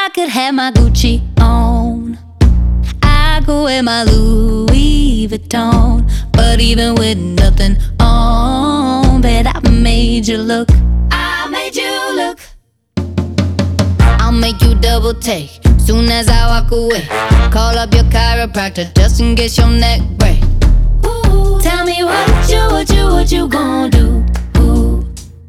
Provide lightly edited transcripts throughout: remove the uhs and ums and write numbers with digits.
I could have my Gucci on, I could wear my Louis Vuitton, but even with nothing on, bet I made you look. I made you look. I'll make you double take soon as I walk away. Call up your chiropractor just in case your neck break. Ooh, tell me what you gon' do? Ooh.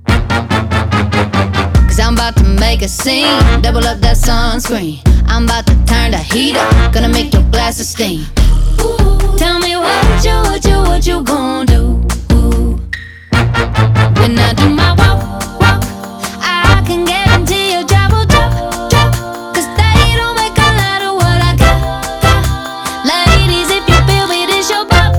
Cause I'm about to make a scene, double up that sunscreen. I'm about to turn the heat up, gonna make your glasses steam. Ooh, tell me what you gon' do? Ooh. When I do my walk, I can guarantee your job will drop. Cause they don't make a lot of what I got. Ladies, if you feel me, this your pop.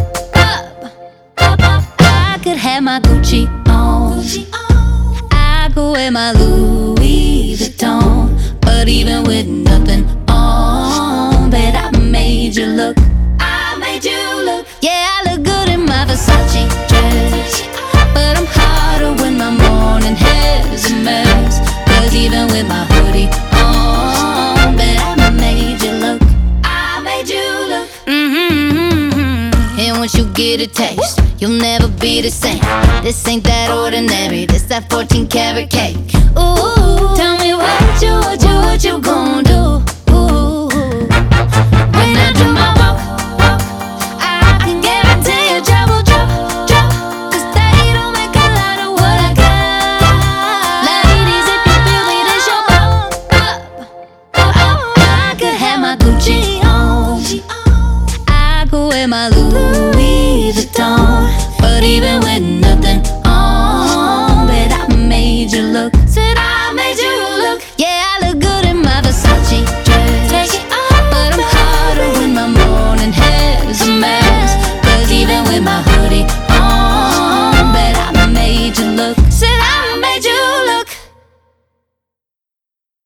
I could have my Gucci on, I could wear my Louis Vuitton, but even with nothing on, bet I made you look. I made you look. Yeah, I look good in my Versace dress, but I'm hotter when my morning hair's a mess. Cause even with my hoodie on, bet I made you look. I made you look. And once you get a taste, you'll never be the same. This ain't that ordinary, this that 14 karat cake. Ooh, tell me what you gon' do? Ooh, when I do my walk, I can guarantee your job will drop. Cause they don't make a lot of what I got. Ladies, if you feel me, this your I could have my Gucci on, I could wear my Louis Vuitton, but even with nothing on, bet I made you look. Said I made you look. Yeah, I look good in my Versace dress, but I'm hotter when my morning hair's a mess. Cause even with my hoodie